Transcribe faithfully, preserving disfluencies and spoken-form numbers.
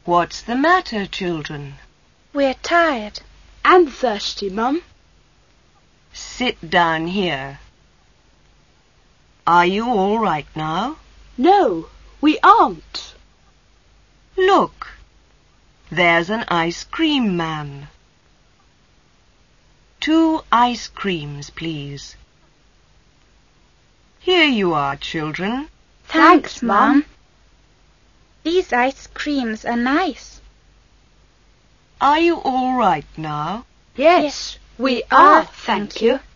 What's the matter, children? We're tired. And thirsty, Mum. Sit down here. Are you all right now? No, we aren't. Look, there's an ice cream man. Two ice creams, please. Here you are, children. Thanks, Mum. These ice creams are nice. Are you all right now? Yes, we are, thank you.